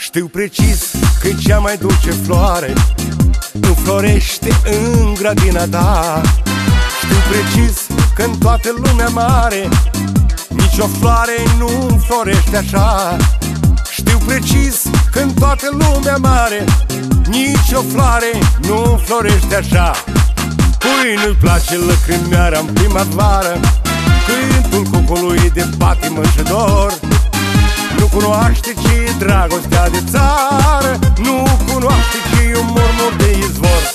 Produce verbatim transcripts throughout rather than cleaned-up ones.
Știu precis că e cea mai dulce floare, înflorește în grădina ta. Știu precis că în toată lumea mare nici o floare nu înflorește așa. Știu precis că în toată lumea mare nici o floare nu înflorește așa. Cui nu-i place lăcrimioara în primăvară, cântul cucului de patimă și dor. Nu cunoaște ce-i dragostea de țară, nu cunoaște ce-i un murmur de izvor.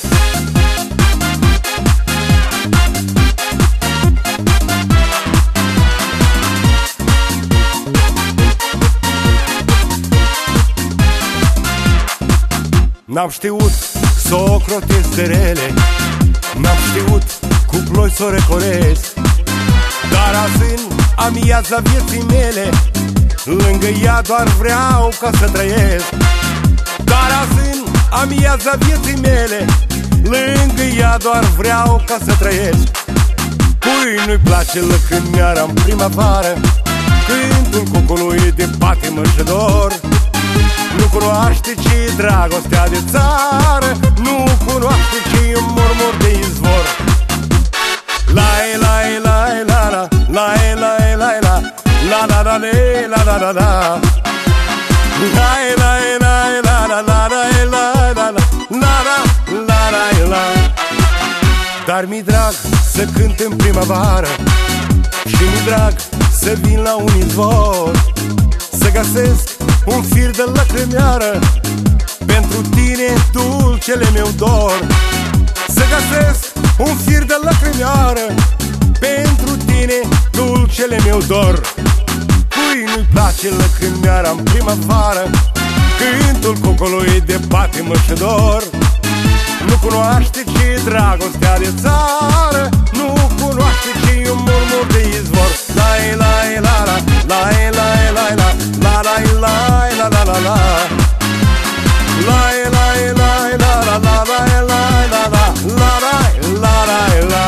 N-am știut să o ocrotesc de rele, n-am știut cu ploi să o recolesc, dar azi în amiaza vieții mele lângă ea doar vreau ca să trăiesc. Dar azi în amiaza vieții mele lângă ea doar vreau ca să trăiesc. Cui nu-i place lăcrimioara în primăvară, cântul cucului de patimă și dor. Nu cunoaște ce-i dragostea de țară, nu cunoaște ce-i un murmur de izvor. Lai, lai, lai, la, la, lai, lai, lai, la, la, la, la, la, la, la, la. Lai, lai, lai, la, la, la, la, la, la, la, la, la, la. Dar mi-i drag să cânt în primăvară și mi-i drag să vin la un izvor, să găsesc un fir de lăcrimioară pentru tine, dulcele meu dor. Să găsesc un fir de lăcrimioară pentru tine, dulcele meu dor. Cui nu-i place lăcrimioara în primăvară, cântul cucului de patimă și dor. Nu cunoaște ce-i dragostea de țară, nu cunoaște ce-i un murmur de izvor. Lai, lai, la, la, lai, lai, lai, la, la, lai, lai, la, la, la, la. Lai, lai, lai, la, la, la, lai, lai, la, la, la, lai, la, lai, la.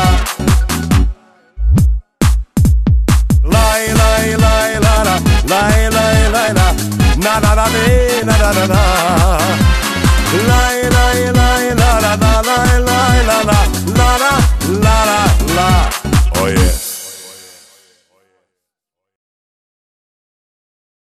Lai, lai, lai, la, la, lai, lai, lai, la, na, na, na, na, na, na, na.